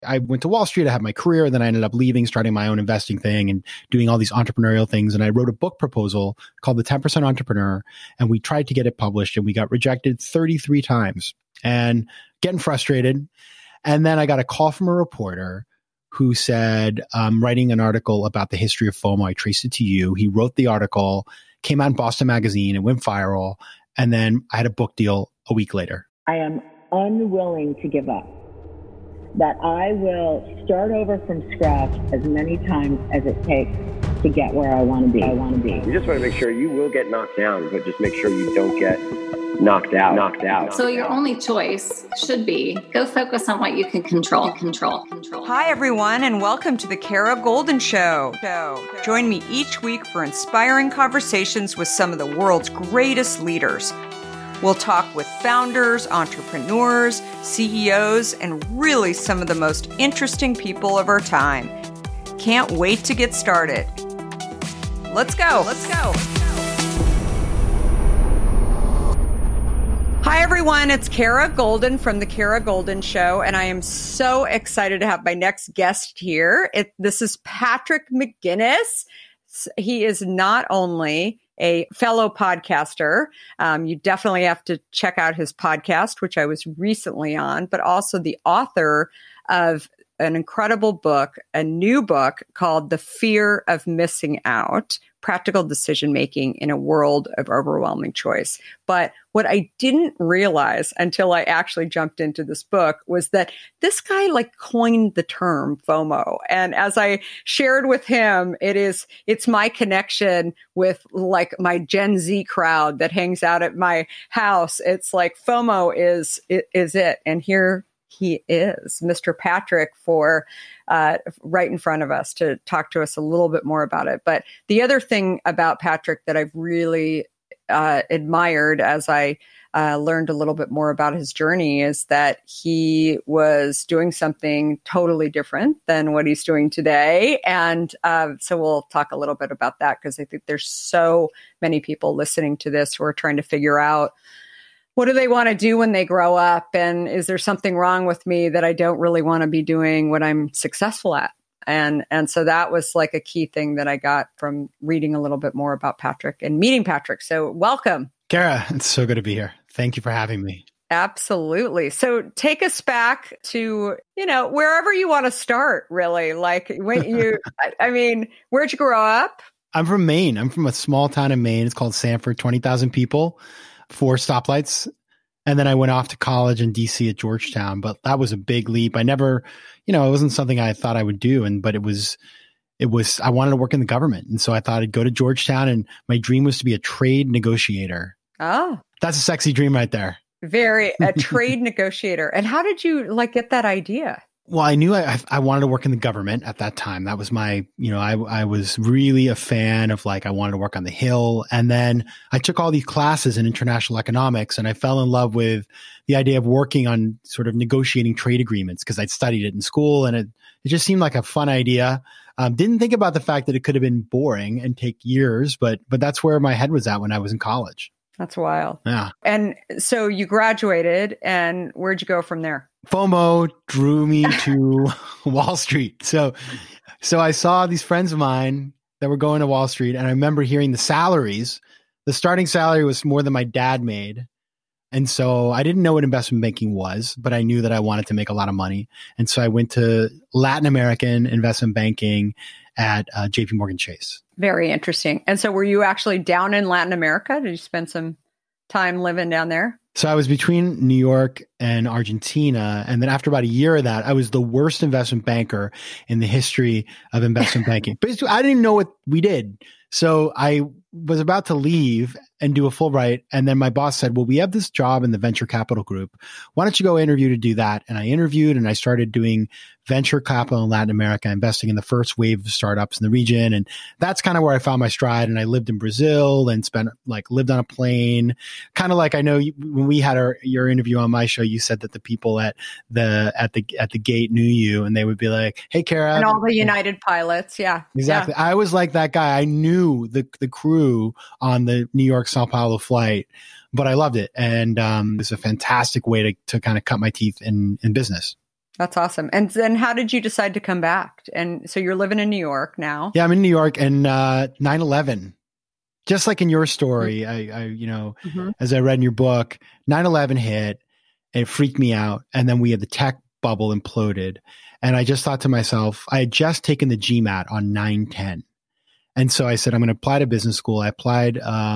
I went to Wall Street. I had my career. Then I ended up leaving, starting my own investing thing and doing all these entrepreneurial things. And I wrote a book proposal called The 10% Entrepreneur. And we tried to get it published and we got rejected 33 times and getting frustrated. And then I got a call from a reporter who said, I'm writing an article about the history of FOMO. I traced it to you. He wrote the article, came out in Boston Magazine, it went viral. And then I had a book deal a week later. I am unwilling to give up. That I will start over from scratch as many times as it takes to get where I want to be. You just want to make sure you will get knocked down, but just make sure you don't get knocked out. So your only choice should be go focus on what you can control. Hi, everyone, and welcome to the Kara Goldin Show. Join me each week for inspiring conversations with some of the world's greatest leaders. We'll talk with founders, entrepreneurs, CEOs, and really some of the most interesting people of our time. Can't wait to get started. Let's go. Hi, everyone. It's Kara Goldin from The Kara Goldin Show, and I am so excited to have my next guest here. This is Patrick McGinnis. He is not only a fellow podcaster. You definitely have to check out his podcast, which I was recently on, but also the author of an incredible book, a new book called The Fear of Missing Out, Practical Decision Making in a World of Overwhelming Choice. But what I didn't realize until I actually jumped into this book was that this guy coined the term FOMO. And as I shared with him, it's my connection with my Gen Z crowd that hangs out at my house. It's like FOMO is it. And here he is, Mr. Patrick, for right in front of us to talk to us a little bit more about it. But the other thing about Patrick that I've really admired as I learned a little bit more about his journey is that he was doing something totally different than what he's doing today. And so we'll talk a little bit about that because I think there's so many people listening to this who are trying to figure out, what do they want to do when they grow up? And is there something wrong with me that I don't really want to be doing what I'm successful at? And so that was a key thing that I got from reading a little bit more about Patrick and meeting Patrick. So welcome. Kara, it's so good to be here. Thank you for having me. Absolutely. So take us back to, wherever you want to start, really. When where'd you grow up? I'm from Maine. I'm from a small town in Maine. It's called Sanford, 20,000 people. 4 stoplights. And then I went off to college in DC at Georgetown, but that was a big leap. I never, it wasn't something I thought I would do. But it was, I wanted to work in the government. And so I thought I'd go to Georgetown and my dream was to be a trade negotiator. Oh, that's a sexy dream right there. A trade negotiator. And how did you get that idea? Well, I knew I wanted to work in the government at that time. That was my, I was really a fan of I wanted to work on the Hill. And then I took all these classes in international economics and I fell in love with the idea of working on sort of negotiating trade agreements because I'd studied it in school and it just seemed like a fun idea. Didn't think about the fact that it could have been boring and take years, but that's where my head was at when I was in college. That's wild. Yeah. And so you graduated and where'd you go from there? FOMO drew me to Wall Street. So I saw these friends of mine that were going to Wall Street and I remember hearing the salaries. The starting salary was more than my dad made. And so I didn't know what investment banking was, but I knew that I wanted to make a lot of money. And so I went to Latin American investment banking at JP Morgan Chase. Very interesting. And so were you actually down in Latin America? Did you spend some time living down there? So I was between New York and Argentina. And then after about a year of that, I was the worst investment banker in the history of investment banking. Basically, I didn't know what we did. So I was about to leave and do a Fulbright. And then my boss said, well, we have this job in the venture capital group. Why don't you go interview to do that? And I interviewed and I started doing venture capital in Latin America, investing in the first wave of startups in the region. And that's kind of where I found my stride. And I lived in Brazil and lived on a plane. Kind of I know when we had your interview on my show, you said that the people at the gate knew you and they would be like, hey, Kara. And all the United pilots. Yeah. Exactly. Yeah. I was like that guy. I knew the crew on the New York Sao Paulo flight, but I loved it. And it was a fantastic way to kind of cut my teeth in business. That's awesome. And then how did you decide to come back? And so you're living in New York now. Yeah, I'm in New York, and 9/11, just like in your story, as I read in your book, 9/11 hit, and it freaked me out. And then we had the tech bubble imploded. And I just thought to myself, I had just taken the GMAT on 9/10. And so I said, I'm going to apply to business school. I applied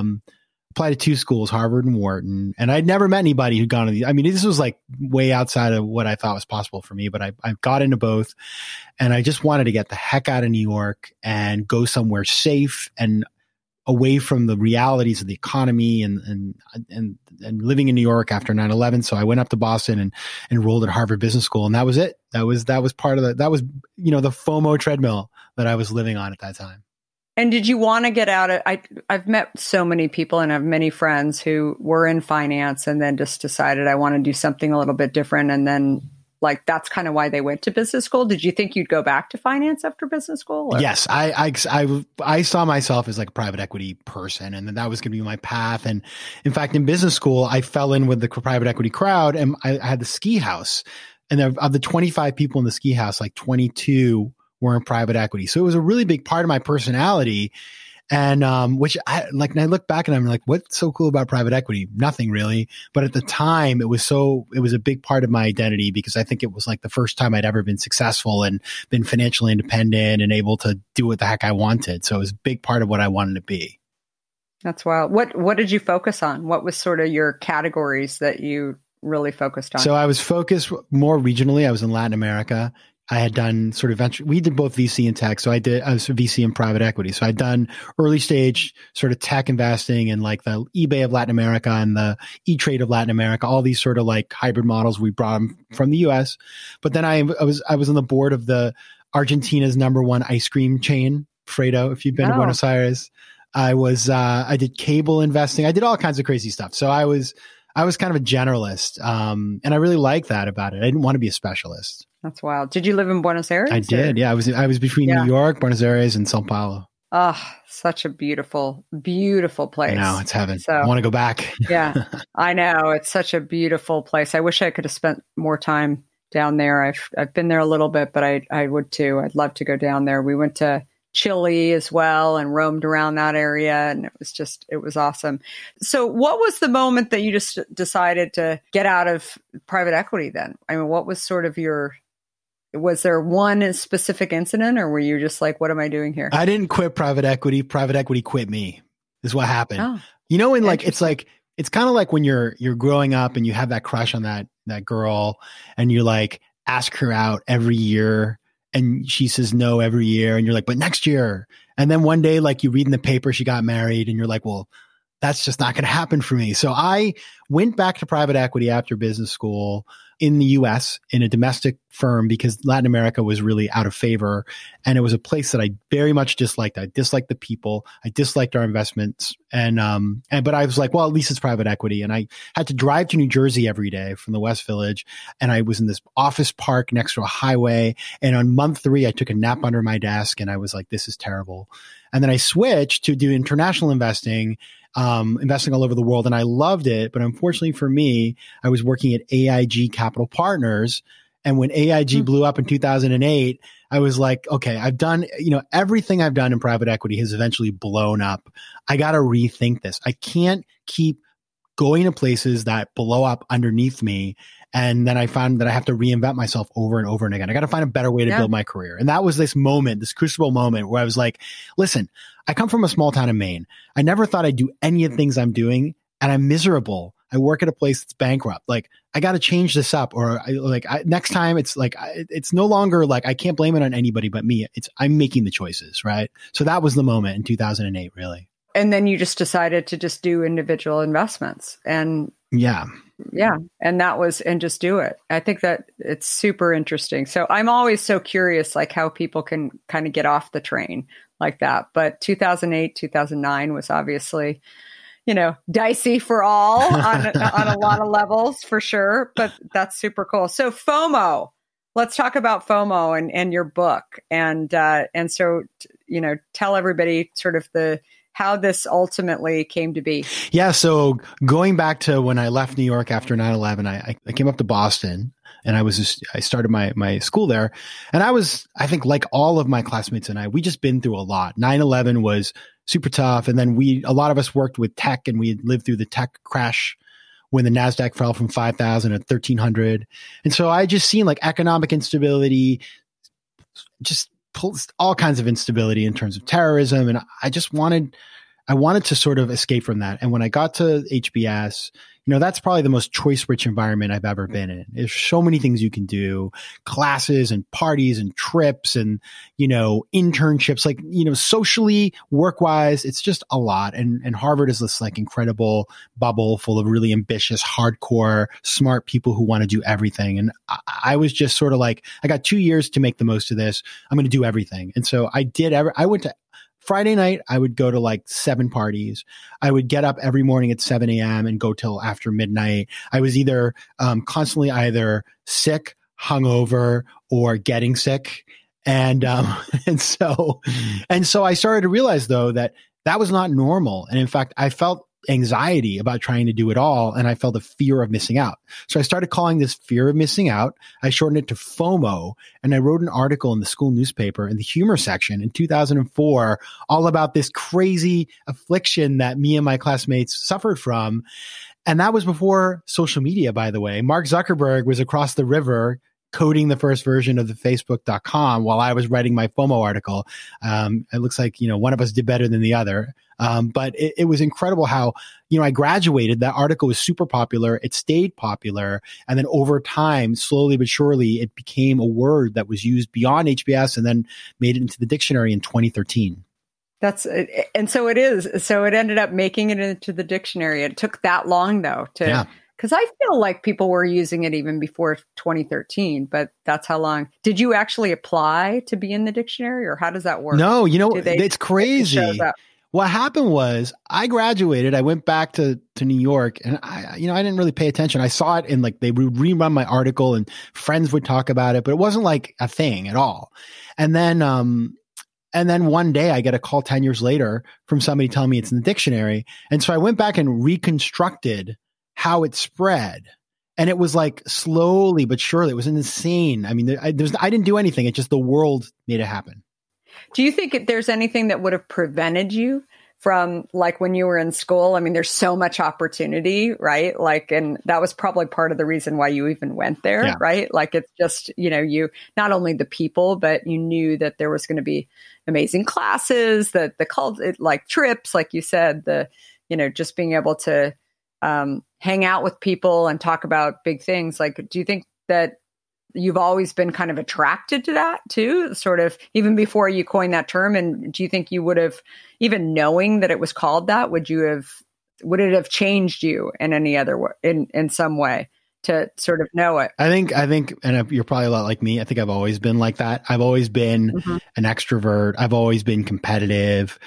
to 2 schools, Harvard and Wharton. And I'd never met anybody who'd gone to these. I mean, this was like way outside of what I thought was possible for me, but I got into both. And I just wanted to get the heck out of New York and go somewhere safe and away from the realities of the economy and living in New York after 9/11. So I went up to Boston and enrolled at Harvard Business School. And that was it. That was part of that was, the FOMO treadmill that I was living on at that time. And did you want to get out of, I've met so many people and have many friends who were in finance and then just decided I want to do something a little bit different. And then that's kind of why they went to business school. Did you think you'd go back to finance after business school? Or? Yes. I saw myself as like a private equity person, and that was going to be my path. And in fact, in business school, I fell in with the private equity crowd, and I had the ski house, and of the 25 people in the ski house, like 22 were in private equity. So it was a really big part of my personality. And, which I look back and I'm like, what's so cool about private equity? Nothing really. But at the time it was a big part of my identity, because I think it was like the first time I'd ever been successful and been financially independent and able to do what the heck I wanted. So it was a big part of what I wanted to be. That's wild. What did you focus on? What was sort of your categories that you really focused on? So I was focused more regionally. I was in Latin America. I had done sort of venture. We did both VC and tech. So I was a VC and private equity. So I'd done early stage sort of tech investing and like the eBay of Latin America and the E-Trade of Latin America, all these sort of like hybrid models. We brought them from the US. But then I was on the board of the Argentina's #1 ice cream chain, Fredo, if you've been to Buenos Aires. I did cable investing. I did all kinds of crazy stuff. So I was kind of a generalist. And I really liked that about it. I didn't want to be a specialist. That's wild. Did you live in Buenos Aires? I did. Yeah. I was between New York, Buenos Aires, and Sao Paulo. Oh, such a beautiful, beautiful place. I know, it's heaven. So, I want to go back. Yeah, I know. It's such a beautiful place. I wish I could have spent more time down there. I've been there a little bit, but I would too. I'd love to go down there. We went to Chile as well and roamed around that area. And it was awesome. So what was the moment that you just decided to get out of private equity then? I mean, what was sort of was there one specific incident, or were you just like, what am I doing here? I didn't quit private equity. Private equity quit me is what happened. Oh, it's kind of like when you're growing up and you have that crush on that girl and you like ask her out every year and she says no every year. And you're like, but next year. And then one day, like you read in the paper, she got married and you're like, well, that's just not going to happen for me. So I went back to private equity after business school in the US in a domestic firm because Latin America was really out of favor. And it was a place that I very much disliked. I disliked the people. I disliked our investments. But I was like, well, at least it's private equity. And I had to drive to New Jersey every day from the West Village. And I was in this office park next to a highway. And on month 3, I took a nap under my desk and I was like, this is terrible. And then I switched to do international investing, investing all over the world. And I loved it. But unfortunately for me, I was working at AIG Capital Partners. And when AIG blew up in 2008, I was like, okay, I've done, everything I've done in private equity has eventually blown up. I got to rethink this. I can't keep going to places that blow up underneath me. And then I found that I have to reinvent myself over and over and again. I got to find a better way to build my career. And that was this moment, this crucible moment where I was like, listen, I come from a small town in Maine. I never thought I'd do any of the things I'm doing, and I'm miserable. I work at a place that's bankrupt. Like, I got to change this up, or next time it's like, it's no longer like, I can't blame it on anybody but me. I'm making the choices. Right. So that was the moment in 2008, really. And then you just decided to just do individual investments and and just do it. I think that it's super interesting. So I'm always so curious, like how people can kind of get off the train like that. But 2008, 2009 was obviously, dicey for all on a lot of levels for sure. But that's super cool. So FOMO, let's talk about FOMO and your book. And so, tell everybody sort of how this ultimately came to be. Yeah. So going back to when I left New York after 9/11, I came up to Boston And I started my school there. And I think like all of my classmates and we just been through a lot. 9/11 was super tough. And then a lot of us worked with tech, and we had lived through the tech crash when the NASDAQ fell from 5,000 to 1,300. And so I just seen like economic instability, just all kinds of instability in terms of terrorism. And I wanted to sort of escape from that. And when I got to HBS, that's probably the most choice-rich environment I've ever been in. There's so many things you can do, classes and parties and trips and, internships, like, socially, work-wise, it's just a lot. And Harvard is this like incredible bubble full of really ambitious, hardcore, smart people who want to do everything. And I was just sort of like, I got 2 years to make the most of this. I'm going to do everything. And so I went to Friday night, I would go to like 7 parties. I would get up every morning at 7 a.m. and go till after midnight. I was either constantly either sick, hungover, or getting sick. And so I started to realize though that was not normal. And in fact, I felt anxiety about trying to do it all. And I felt a fear of missing out. So I started calling this fear of missing out. I shortened it to FOMO. And I wrote an article in the school newspaper in the humor section in 2004, all about this crazy affliction that me and my classmates suffered from. And that was before social media, by the way. Mark Zuckerberg was across the river coding the first version of the Facebook.com while I was writing my FOMO article. It looks like, one of us did better than the other. But it was incredible how, I graduated. That article was super popular. It stayed popular. And then over time, slowly but surely, it became a word that was used beyond HBS and then made it into the dictionary in 2013. And so it is. So it ended up making it into the dictionary. It took that long though because I feel like people were using it even before 2013, but that's how long. Did you actually apply to be in the dictionary, or how does that work? No, it's crazy. What happened was I graduated. I went back to New York, and I didn't really pay attention. I saw it in like they would rerun my article, and friends would talk about it, but it wasn't like a thing at all. And then one day I get a call 10 years later from somebody telling me it's in the dictionary. And so I went back and reconstructed how it spread. And it was like slowly but surely, it was insane. I mean, I didn't do anything. It's just the world made it happen. Do you think there's anything that would have prevented you from, like, when you were in school? I mean, there's so much opportunity, right? Like, and that was probably part of the reason why you even went there, right? Like, it's just, you not only the people, but you knew that there was going to be amazing classes, that like trips, like you said, just being able to hang out with people and talk about big things. Like, do you think that you've always been kind of attracted to that too, sort of even before you coined that term? And do you think you would have, even knowing that it was called that, would it have changed you in any other way, in some way, to sort of know it? I think, and you're probably a lot like me. I think I've always been like that. I've always been an extrovert. I've always been competitive.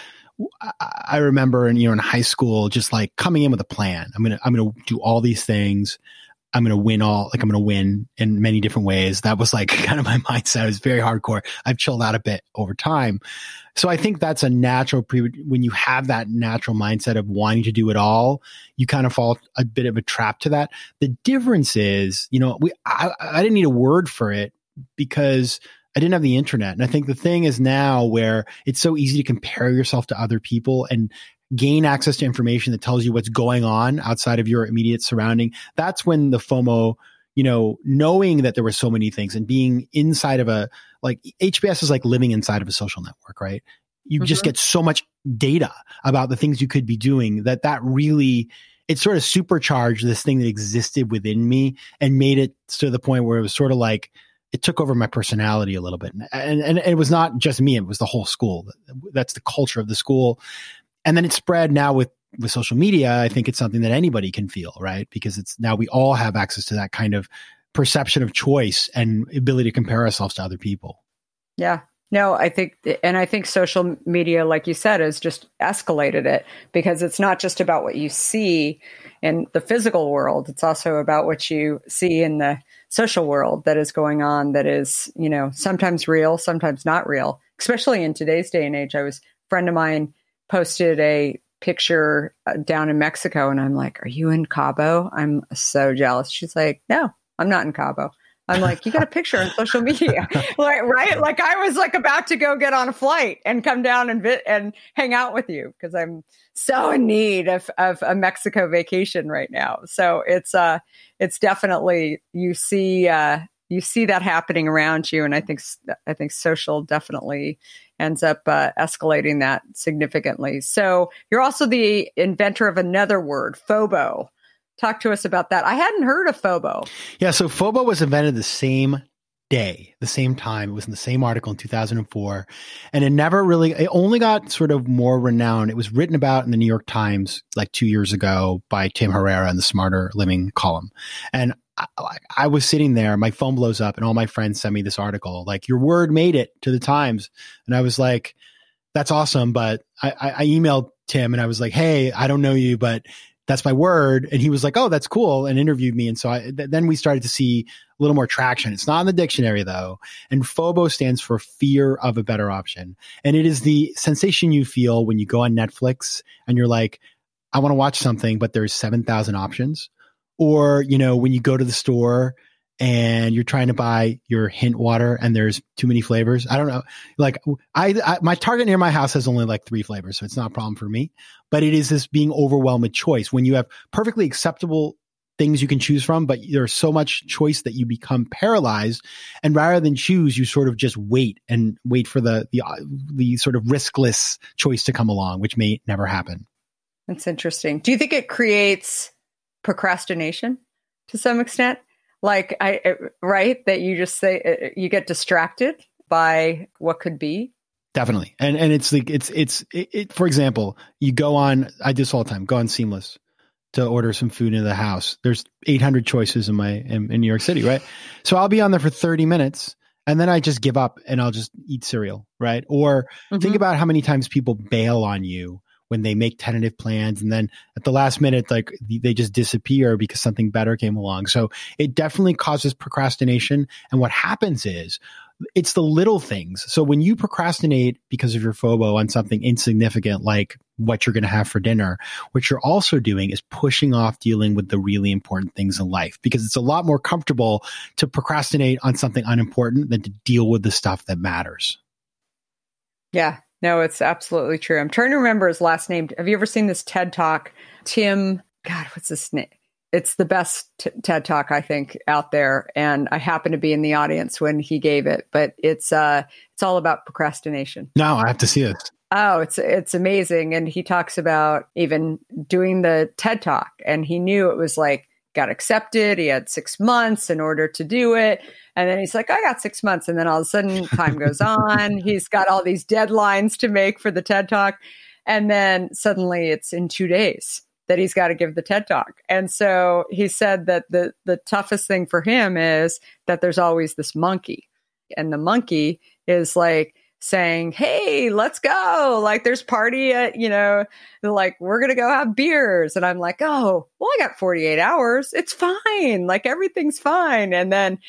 I remember in high school, just like coming in with a plan. I'm going to do all these things. I'm going to win in many different ways. That was like kind of my mindset. It was very hardcore. I've chilled out a bit over time. So I think that's a natural when you have that natural mindset of wanting to do it all, you kind of fall a bit of a trap to that. The difference is, I didn't need a word for it because I didn't have the internet. And I think the thing is now where it's so easy to compare yourself to other people and gain access to information that tells you what's going on outside of your immediate surrounding. That's when the FOMO, knowing that there were so many things and being inside of HBS is like living inside of a social network, right? You just get so much data about the things you could be doing that really, it sort of supercharged this thing that existed within me and made it to the point where it was sort of like, it took over my personality a little bit. And it was not just me, it was the whole school. That's the culture of the school. And then it spread now with social media. I think it's something that anybody can feel, right? Because it's now we all have access to that kind of perception of choice and ability to compare ourselves to other people. Yeah. No, I think social media, like you said, has just escalated it, because it's not just about what you see in the physical world. It's also about what you see in the social world that is going on, that is, sometimes real, sometimes not real, especially in today's day and age. A friend of mine posted a picture down in Mexico, and I'm like, "Are you in Cabo?" I'm so jealous. She's like, "No, I'm not in Cabo." I'm like, you got a picture on social media, right? Like I was like about to go get on a flight and come down and hang out with you because I'm so in need of a Mexico vacation right now. So it's definitely, you see that happening around you. And I think social definitely ends up escalating that significantly. So you're also the inventor of another word, FOBO. Talk to us about that. I hadn't heard of FOBO. Yeah, so FOBO was invented the same day, the same time. It was in the same article in 2004. And it only got sort of more renowned. It was written about in the New York Times like 2 years ago by Tim Herrera in the Smarter Living column. And I was sitting there, my phone blows up and all my friends sent me this article, like, your word made it to the Times. And I was like, that's awesome. But I emailed Tim and I was like, hey, I don't know you, but that's my word. And he was like, oh, that's cool, and interviewed me. And so then we started to see a little more traction. It's not in the dictionary though. And FOBO stands for fear of a better option. And it is the sensation you feel when you go on Netflix and you're like, I want to watch something, but there's 7,000 options. Or, when you go to the store and you're trying to buy your Hint water and there's too many flavors. I don't know. Like my Target near my house has only like 3 flavors, so it's not a problem for me. But it is this being overwhelmed with choice when you have perfectly acceptable things you can choose from, but there's so much choice that you become paralyzed. And rather than choose, you sort of just wait for the sort of riskless choice to come along, which may never happen. That's interesting. Do you think it creates procrastination to some extent? Like right? That you just say you get distracted by what could be. Definitely. And it's like, it's for example, you go on, I do this all the time, go on Seamless to order some food into the house. There's 800 choices in New York City, right? So I'll be on there for 30 minutes and then I just give up and I'll just eat cereal, right? Or think about how many times people bail on you when they make tentative plans and then at the last minute, like they just disappear because something better came along. So it definitely causes procrastination. And what happens is it's the little things. So when you procrastinate because of your FOBO on something insignificant, like what you're going to have for dinner, what you're also doing is pushing off dealing with the really important things in life, because it's a lot more comfortable to procrastinate on something unimportant than to deal with the stuff that matters. Yeah. No, it's absolutely true. I'm trying to remember his last name. Have you ever seen this TED Talk? God, what's his name? It's the best TED Talk, I think, out there. And I happened to be in the audience when he gave it, but it's all about procrastination. No, I have to see this. Oh, it's amazing. And he talks about even doing the TED Talk, and he knew it was like, got accepted. He had 6 months in order to do it. And then he's like, I got 6 months. And then all of a sudden time goes on. He's got all these deadlines to make for the TED Talk. And then suddenly it's in 2 days that he's got to give the TED Talk. And so he said that the toughest thing for him is that there's always this monkey. And the monkey is like saying, hey, let's go. Like there's party at, like we're going to go have beers. And I'm like, oh, well, I got 48 hours. It's fine. Like everything's fine. And then,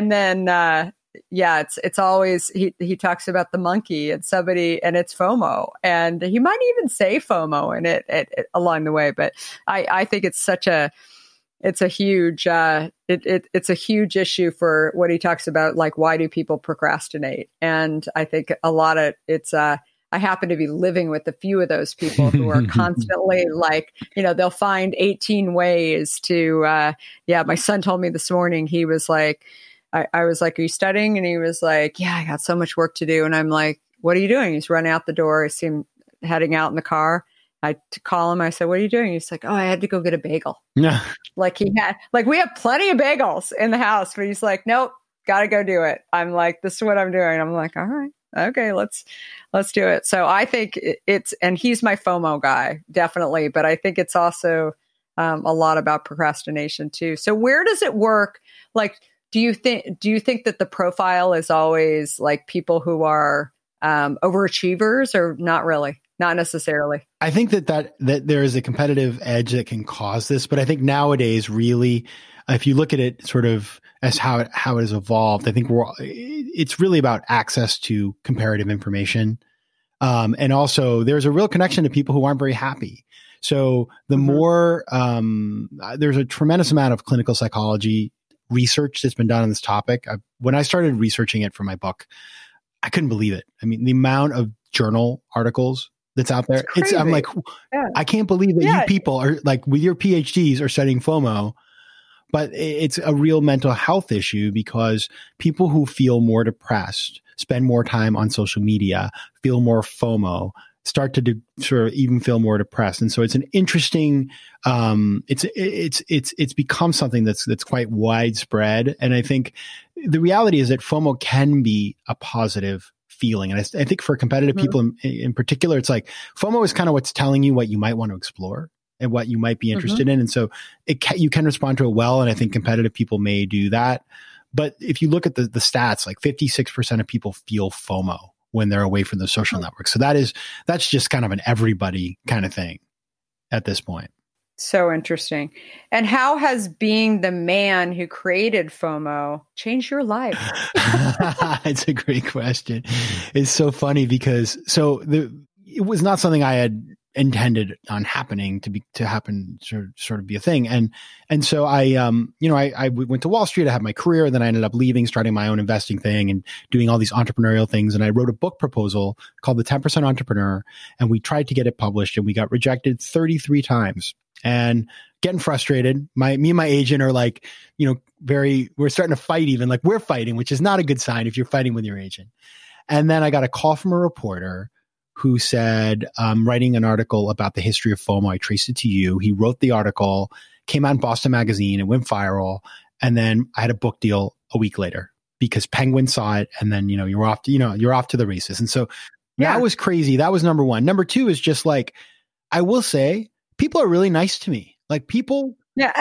it's always, he talks about the monkey and somebody, and it's FOMO, and he might even say FOMO in it along the way. But I think it's it's a huge issue for what he talks about. Like, why do people procrastinate? And I think a lot of it's, I happen to be living with a few of those people who are constantly like, they'll find 18 ways to, my son told me this morning, he was like, I was like, are you studying? And he was like, yeah, I got so much work to do. And I'm like, what are you doing? He's running out the door. I see him heading out in the car. I call him. I said, what are you doing? He's like, oh, I had to go get a bagel. Yeah. Like we have plenty of bagels in the house, but he's like, nope, got to go do it. I'm like, this is what I'm doing. I'm like, all right, okay, let's do it. So I think and he's my FOMO guy, definitely. But I think it's also a lot about procrastination too. So where does it work? Like, do you think that the profile is always like people who are overachievers, or not really? Not necessarily. I think that there is a competitive edge that can cause this, but I think nowadays, really, if you look at it sort of as how it has evolved, I think it's really about access to comparative information, and also there's a real connection to people who aren't very happy. So the more there's a tremendous amount of clinical psychology research that's been done on this topic. When I started researching it for my book, I couldn't believe it. I mean, the amount of journal articles that's out there, I'm like, I can't believe that you people are like with your PhDs are studying FOMO, but it's a real mental health issue because people who feel more depressed, spend more time on social media, feel more FOMO, start to sort of even feel more depressed. And so it's an interesting, it's become something that's quite widespread. And I think the reality is that FOMO can be a positive feeling. And I think for competitive people in particular, it's like FOMO is kind of what's telling you what you might want to explore and what you might be interested in. And so you can respond to it well. And I think competitive people may do that. But if you look at the stats, like 56% of people feel FOMO when they're away from the social network. So that's just kind of an everybody kind of thing at this point. So interesting. And how has being the man who created FOMO changed your life? It's a great question. It's so funny because it was not something I had intended on happening to happen, sort of be a thing. And so I went to Wall Street. I had my career, and then I ended up leaving, starting my own investing thing and doing all these entrepreneurial things. And I wrote a book proposal called The 10% Entrepreneur, and we tried to get it published, and we got rejected 33 times. And getting frustrated. Me and my agent are like, we're starting to fight even, like we're fighting, which is not a good sign if you're fighting with your agent. And then I got a call from a reporter who said, I'm writing an article about the history of FOMO. I traced it to you. He wrote the article, came out in Boston Magazine, it went viral. And then I had a book deal a week later because Penguin saw it. And then, you're off to the races. And so that was crazy. That was number one. Number two is just like, I will say, people are really nice to me. Like people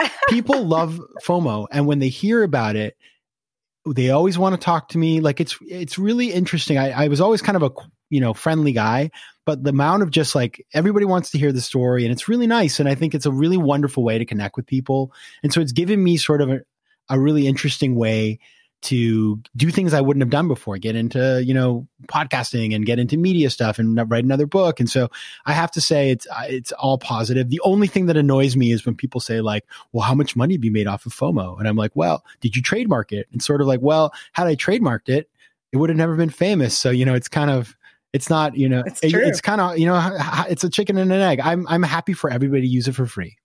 love FOMO. And when they hear about it, they always want to talk to me. Like it's really interesting. I was always kind of a, friendly guy, but the amount of just like, everybody wants to hear the story and it's really nice. And I think it's a really wonderful way to connect with people. And so it's given me sort of a really interesting way to do things I wouldn't have done before, get into, podcasting and get into media stuff and write another book. And so I have to say it's all positive. The only thing that annoys me is when people say like, well, how much money have you made off of FOMO? And I'm like, well, did you trademark it? And sort of like, well, had I trademarked it, it would have never been famous. So, it's kind of, it's not, it's kind of, it's a chicken and an egg. I'm happy for everybody to use it for free.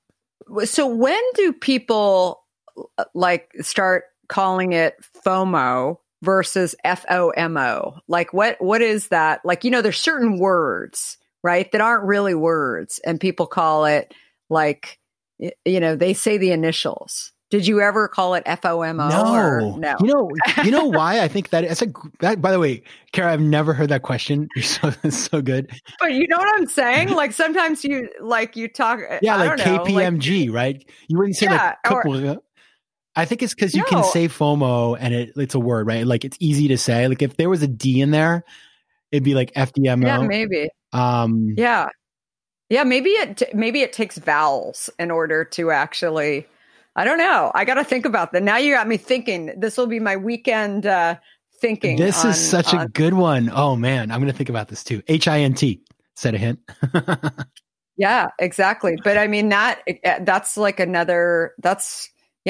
So when do people like start calling it FOMO versus FOMO? Like what is that? Like, there's certain words, right, that aren't really words and people call it like, they say the initials. Did you ever call it FOMO? No. You know why? I think that by the way, Kara, I've never heard that question. It's so good. But you know what I'm saying? Like sometimes you talk. Yeah, like KPMG, right? You wouldn't say I think it's because you can say FOMO and it's a word, right? Like it's easy to say. Like if there was a D in there, it'd be like FDMO. Yeah, maybe. Yeah, maybe it takes vowels in order to actually. I don't know. I got to think about that. Now you got me thinking. This will be my weekend thinking. This is such a good one. Oh man, I'm going to think about this too. HINT. Set a hint. Yeah, exactly. But I mean that's like another. That's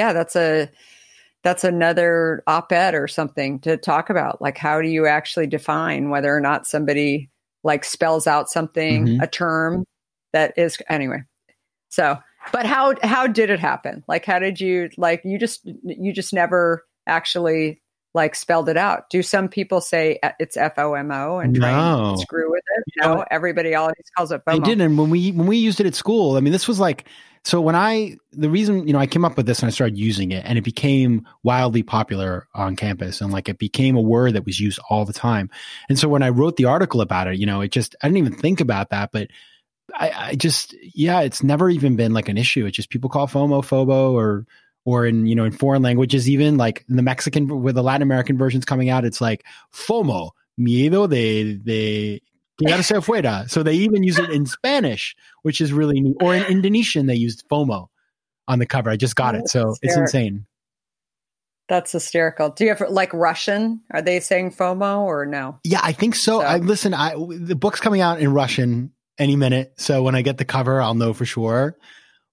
another op-ed or something to talk about. Like, how do you actually define whether or not somebody like spells out something, a term that is anyway. So, but how did it happen? Like, how did you you just never actually like spelled it out? Do some people say it's FOMO and try and screw with it? No, everybody always calls it FOMO. They did. And when we used it at school, I mean, this was like, so the reason, I came up with this and I started using it and it became wildly popular on campus and like it became a word that was used all the time. And so when I wrote the article about it, I didn't even think about that, but I just, it's never even been like an issue. It's just people call FOMO, FOBO, or in, in foreign languages, even like in the Mexican, with the Latin American versions coming out, it's like FOMO, miedo de quedarse afuera. So they even use it in Spanish, which is really neat. Or in Indonesian, they used FOMO on the cover. I just got it. So it's insane. That's hysterical. Do you have like Russian? Are they saying FOMO or no? Yeah, I think so. The book's coming out in Russian any minute. So when I get the cover, I'll know for sure.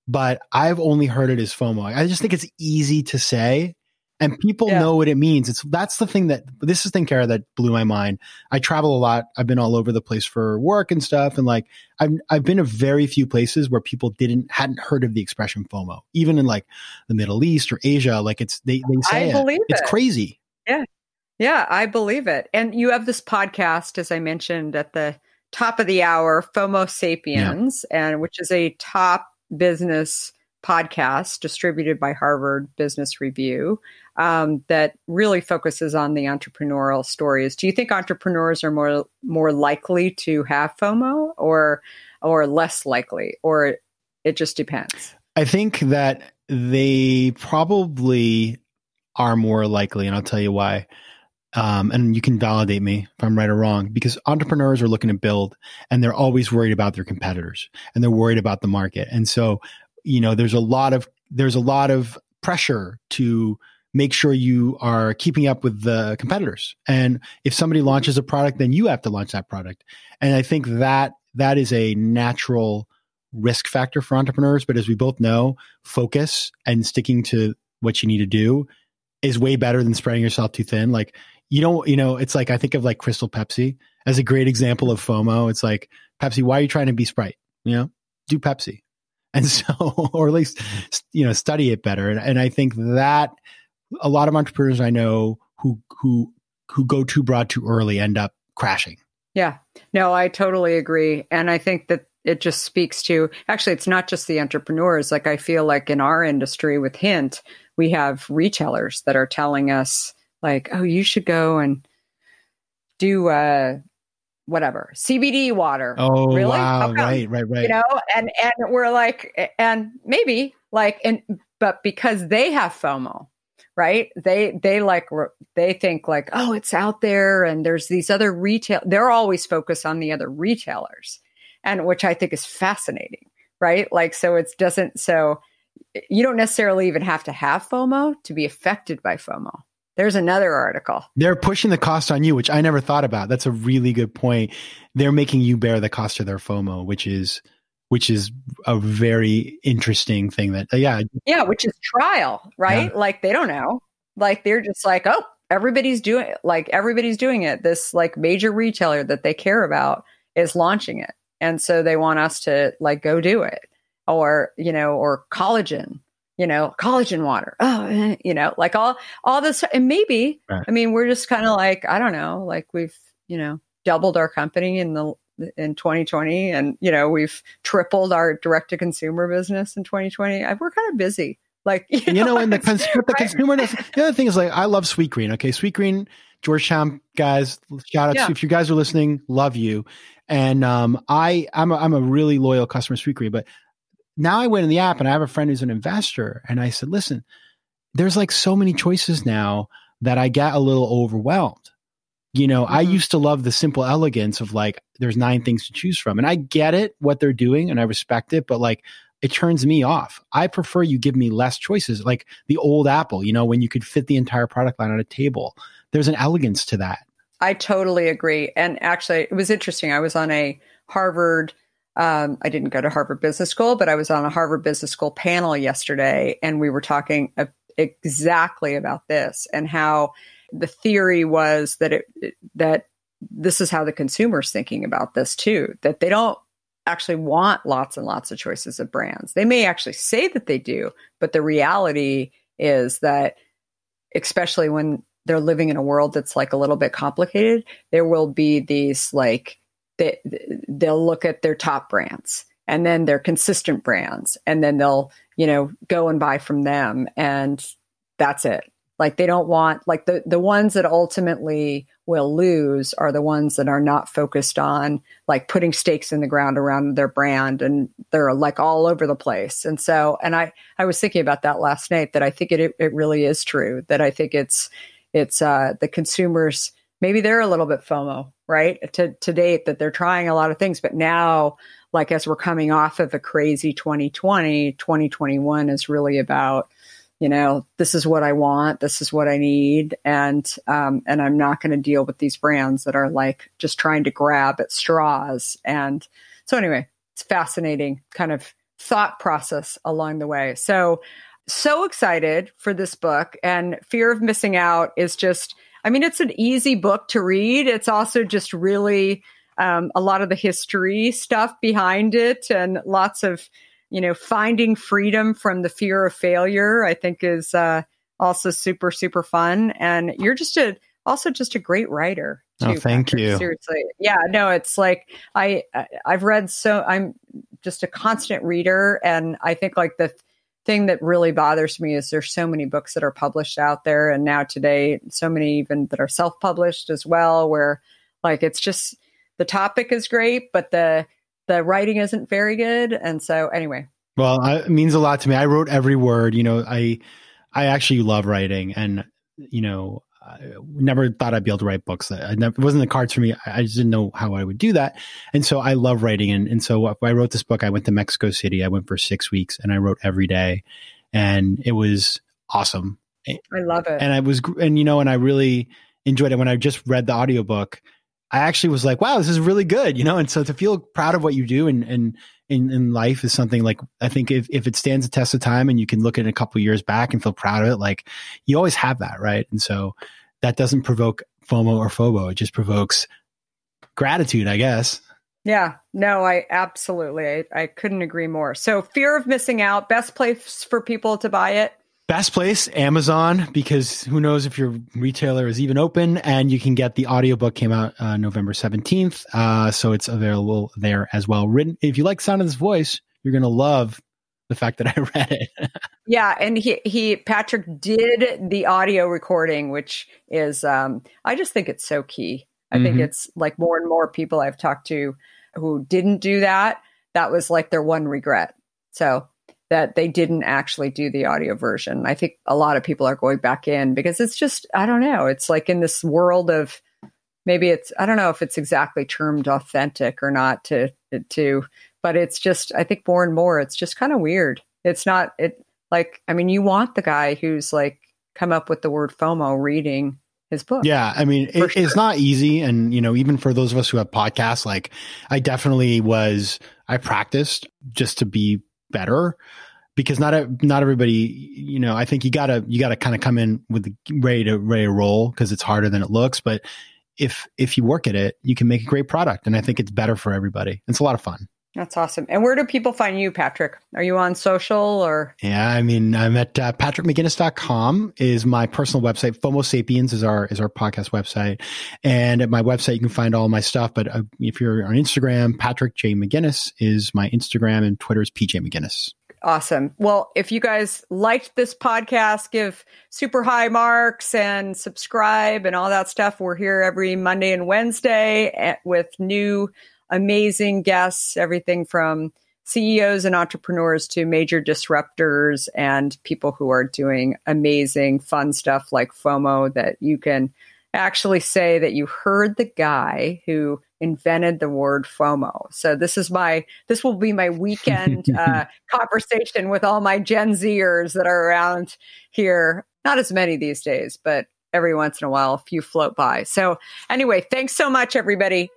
but I've only heard it as FOMO. I just think it's easy to say. And people know what it means. That's the thing this is the thing, Kara, that blew my mind. I travel a lot. I've been all over the place for work and stuff. And like, I've been to very few places where people hadn't heard of the expression FOMO, even in like the Middle East or Asia. Like they say it's crazy. Yeah. Yeah. I believe it. And you have this podcast, as I mentioned at the top of the hour, FOMO Sapiens, and which is a top business podcast distributed by Harvard Business Review that really focuses on the entrepreneurial stories. Do you think entrepreneurs are more likely to have FOMO or less likely, or it just depends? I think that they probably are more likely, and I'll tell you why. And you can validate me if I'm right or wrong, because entrepreneurs are looking to build and they're always worried about their competitors and they're worried about the market. And so, there's a lot of pressure to make sure you are keeping up with the competitors. And if somebody launches a product, then you have to launch that product. And I think that is a natural risk factor for entrepreneurs. But as we both know, focus and sticking to what you need to do is way better than spreading yourself too thin. Like, it's like, I think of like Crystal Pepsi as a great example of FOMO. It's like, Pepsi, why are you trying to be Sprite? Do Pepsi. And so, or at least, study it better. And I think that a lot of entrepreneurs I know who go too broad too early end up crashing. Yeah, no, I totally agree. And I think that it just speaks to, actually, it's not just the entrepreneurs. Like, I feel like in our industry with Hint, we have retailers that are telling us like, oh, you should go and do, whatever, CBD water. Oh, really? Wow. Right. And we're like, and maybe like, but because they have FOMO, right? They think like, oh, it's out there and there's these other they're always focused on the other retailers, and which I think is fascinating, right? Like, so you don't necessarily even have to have FOMO to be affected by FOMO. There's another article. They're pushing the cost on you, which I never thought about. That's a really good point. They're making you bear the cost of their FOMO, which is a very interesting thing which is trial, right? Yeah. Like, they don't know. Like, they're just like, oh, everybody's doing it. This like major retailer that they care about is launching it. And so they want us to like go do it, or collagen. Collagen water. Oh, like all this. And maybe, right. I mean, we're just kind of like, I don't know, like we've, doubled our company in 2020, and, we've tripled our direct to consumer business in 2020. We're kind of busy. Like, and the consumer does. The other thing is, like, I love Sweetgreen. Okay. Sweetgreen, Georgetown guys, shout out to, if you guys are listening, love you. And, I'm a really loyal customer of Sweetgreen, but now I went in the app and I have a friend who's an investor, and I said, listen, there's like so many choices now that I get a little overwhelmed. I used to love the simple elegance of like, there's 9 things to choose from, and I get it, what they're doing, and I respect it, but like, it turns me off. I prefer you give me less choices, like the old Apple, when you could fit the entire product line on a table. There's an elegance to that. I totally agree. And actually, it was interesting. I was on a Harvard I didn't go to Harvard Business School, but I was on a Harvard Business School panel yesterday, and we were talking exactly about this, and how the theory was that that this is how the consumer's thinking about this too, that they don't actually want lots and lots of choices of brands. They may actually say that they do, but the reality is that, especially when they're living in a world that's like a little bit complicated, there will be these like, they'll look at their top brands and then their consistent brands, and then they'll, go and buy from them. And that's it. Like, they don't want, like, the ones that ultimately will lose are the ones that are not focused on like putting stakes in the ground around their brand, and they're like all over the place. And so, and I was thinking about that last night, that I think it really is true, that I think it's the consumers, maybe they're a little bit FOMO, right? To date, that they're trying a lot of things, but now, like, as we're coming off of a crazy 2020, 2021 is really about, this is what I want, this is what I need, and I'm not going to deal with these brands that are like just trying to grab at straws. And so anyway, it's fascinating kind of thought process along the way. So excited for this book. And Fear of Missing Out is just, I mean, it's an easy book to read. It's also just really a lot of the history stuff behind it, and lots of, finding freedom from the fear of failure, I think is also super, super fun. And you're just also just a great writer too. Oh, thank Patrick. you. Seriously. Yeah, no, it's like, I've read I'm just a constant reader. And I think like the thing that really bothers me is there's so many books that are published out there. And now today, so many even that are self-published as well, where like, it's just, the topic is great, but the writing isn't very good. And so anyway. Well, it means a lot to me. I wrote every word. I actually love writing, and I never thought I'd be able to write books. It wasn't in the cards for me. I just didn't know how I would do that. And so I love writing. And so when I wrote this book, I went to Mexico City. I went for 6 weeks and I wrote every day, and it was awesome. I love it. And and I really enjoyed it. When I just read the audiobook, I actually was like, wow, this is really good, And so to feel proud of what you do and in life is something like, I think if it stands the test of time and you can look at it a couple of years back and feel proud of it, like you always have that, right? And so that doesn't provoke FOMO or FOBO. It just provokes gratitude, I guess. Yeah, no, I absolutely, I couldn't agree more. So Fear of Missing Out, best place for people to buy it? Best place, Amazon, because who knows if your retailer is even open. And you can get the audiobook, came out November 17th. So it's available there as well. Written. If you like the sound of this voice, you're going to love the fact that I read it. Yeah. And Patrick did the audio recording, which is, I just think it's so key. I think it's like more and more people I've talked to who didn't do that. That was like their one regret. So that they didn't actually do the audio version. I think a lot of people are going back in because it's just, I don't know. It's like in this world of maybe I don't know if it's exactly termed authentic or not but it's just, I think more and more, it's just kind of weird. It's not, you want the guy who's like come up with the word FOMO reading his book. Yeah. I mean, it's not easy. And, even for those of us who have podcasts, like I practiced just to be better, because not everybody, I think you gotta kind of come in with ready to roll, because it's harder than it looks. But if you work at it, you can make a great product. And I think it's better for everybody. It's a lot of fun. That's awesome. And where do people find you, Patrick? Are you on social or? Yeah, I mean, I'm at patrickmcginnis.com is my personal website. FOMO Sapiens is our podcast website. And at my website, you can find all my stuff. But if you're on Instagram, Patrick J. McGinnis is my Instagram, and Twitter is PJ McGinnis. Awesome. Well, if you guys liked this podcast, give super high marks and subscribe and all that stuff. We're here every Monday and Wednesday with new amazing guests, everything from CEOs and entrepreneurs to major disruptors and people who are doing amazing, fun stuff like FOMO, that you can actually say that you heard the guy who invented the word FOMO. So this will be my weekend conversation with all my Gen Zers that are around here. Not as many these days, but every once in a while, a few float by. So anyway, thanks so much, everybody.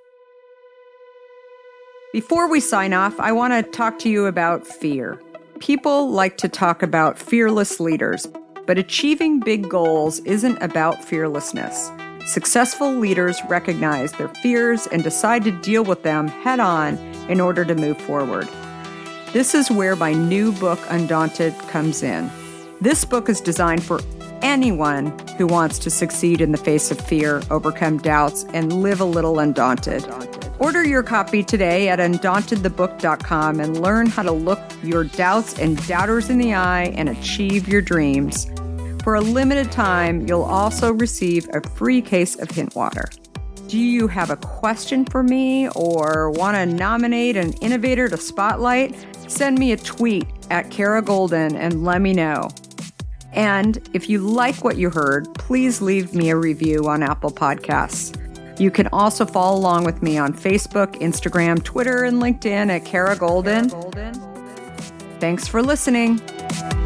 Before we sign off, I want to talk to you about fear. People like to talk about fearless leaders, but achieving big goals isn't about fearlessness. Successful leaders recognize their fears and decide to deal with them head on in order to move forward. This is where my new book, Undaunted, comes in. This book is designed for anyone who wants to succeed in the face of fear, overcome doubts, and live a little undaunted. Order your copy today at undauntedthebook.com and learn how to look your doubts and doubters in the eye and achieve your dreams. For a limited time, you'll also receive a free case of Hint Water. Do you have a question for me or want to nominate an innovator to spotlight? Send me a tweet at Kara Goldin and let me know. And if you like what you heard, please leave me a review on Apple Podcasts. You can also follow along with me on Facebook, Instagram, Twitter, and LinkedIn at Kara Goldin. Thanks for listening.